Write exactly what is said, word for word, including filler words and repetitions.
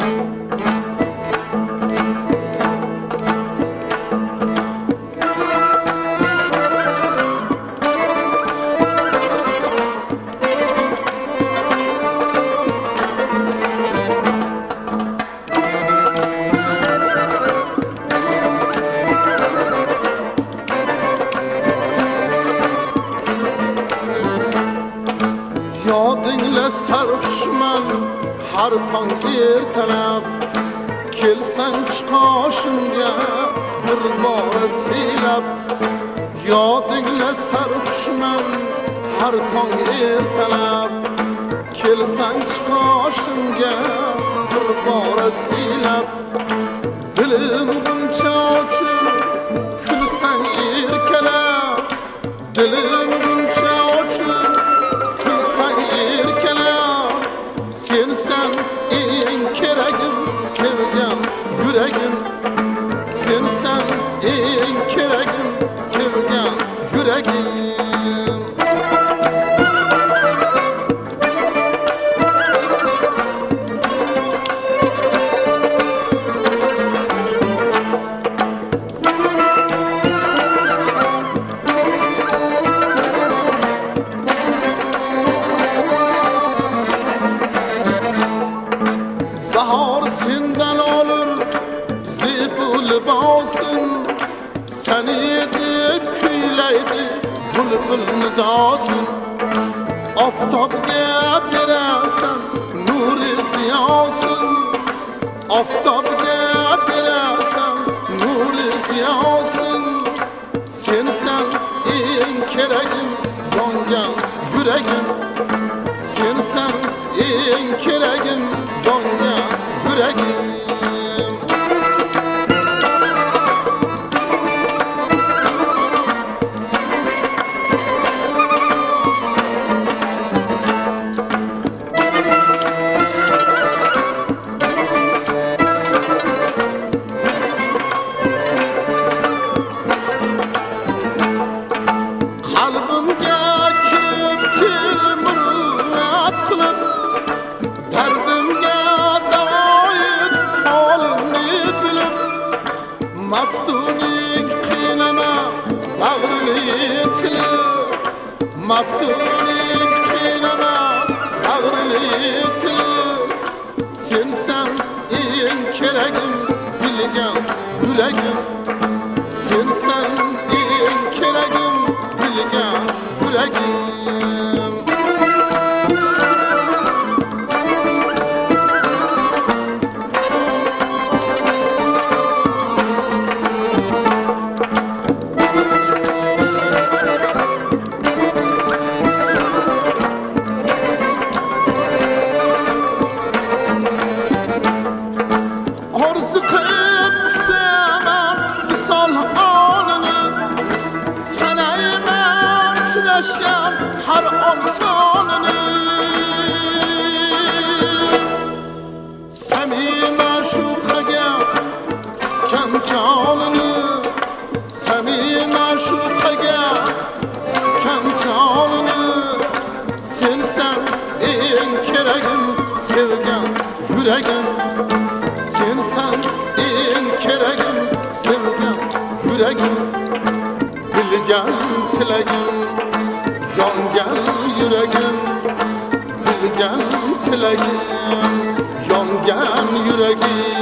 Yodingla sarxushman har tong ertalab, kelsang qoshimga bir bora siylab. Yodingla sarxushman har tong ertalab, kelsang qoshimga bir bora siylab. Dilim g'uncha ochib kulsang erkalab, dilim g'uncha ochib sensan eng keragim sevgan yuragim, sensan eng keragim sevgan yuragim. Bahor sendan olur zebu libosin, seni deb kuylaydi bulbul nidosin. Oftobga berasan nuri ziyosin, oftobga berasan nuri ziyosin. Sensan eng keragim yongan yuragim, sensan eng keragim yongan yuragim. Qalbimga kirib kel murojaat qilib, dardimga davoit holimni bilib. Maftuning qiynama bag'rli tilib, maftuning qiynama bag'rli tilib. Sensan eng keragim bilgan yuragim, sensan eng keragim bilgan yuragim. Orzu qilib kutaman misol onini, sanayman uchrashgan har on sonini. Samima shuqaga tikkan jonini, samima shuqaga tikkan jonini. Sensan eng keragim sevgan yuragim, sensan eng keragim sevgan yuragim. Bilgan tilagim yongan yuragim, bilgan tilagim yongan yuragim.